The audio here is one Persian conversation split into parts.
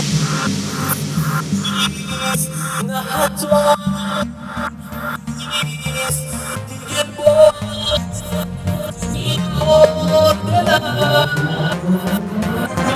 نه حتی دیگه با دلم.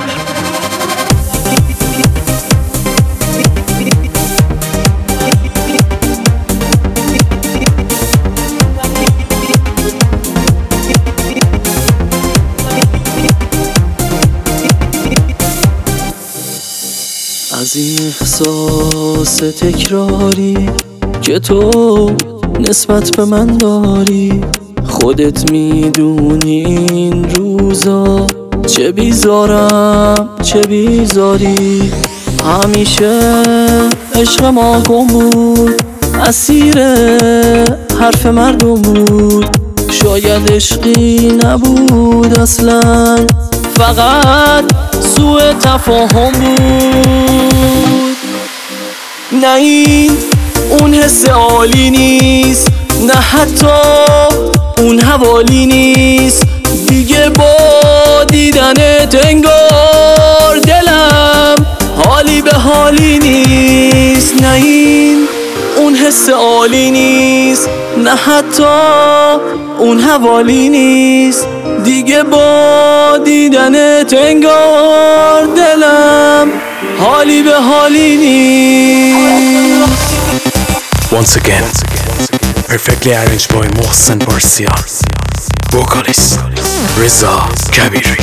از این احساس تکراری که تو نسبت به من داری، خودت میدونی این روزا چه بیزارم چه بیزاری. همیشه عشق ما گم بود، اسیر حرف مردم بود. شاید عشقی نبود اصلا، فقط سوء تفاهم بود. نه این اون حس عالی نیست، نه حتی اون حوالی نیست. دیگه با دیدنت انگار دلم حالی به حالی نیست. نه این اون حس عالی نیست، نه حتی اون حوالی نیست. دیگه با دیدنت انگار دلم حالی به حالی نیست. Once again, perfectly arranged by Mohsen Parsia, vocalist Reza Kabiri.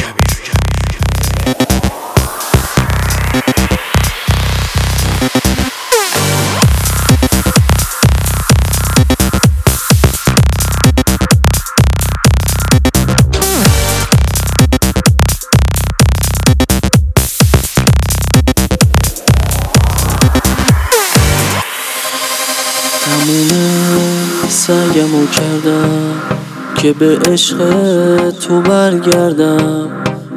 تموم سعیمو کردم که به عشق تو برگردم،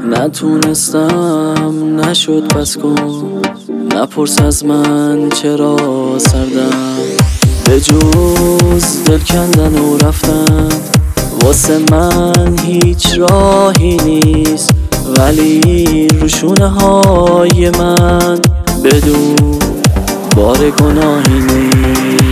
نتونستم نشد بس کن. نپرس از من چرا سردم، به جز دل کندن و رفتن واسه من هیچ راهی نیست. ولی روشونه های من بدون بار گناهی نیست.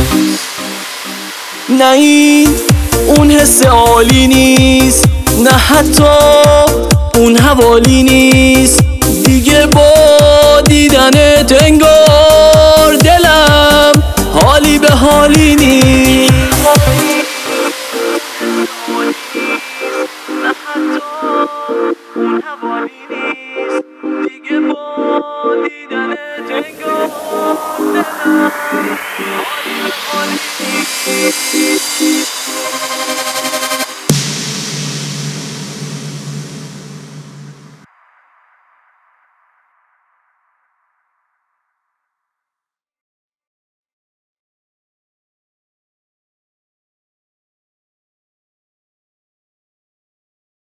نه این اون حس عالی نیست، نه حتی اون حوالی نیست. دیگه با دیدنت انگار دلم حالی به حالی نیست. نه حتی اون حوالی نیست. دیگه با دیدنت انگار دلم حالی به حالی نیست.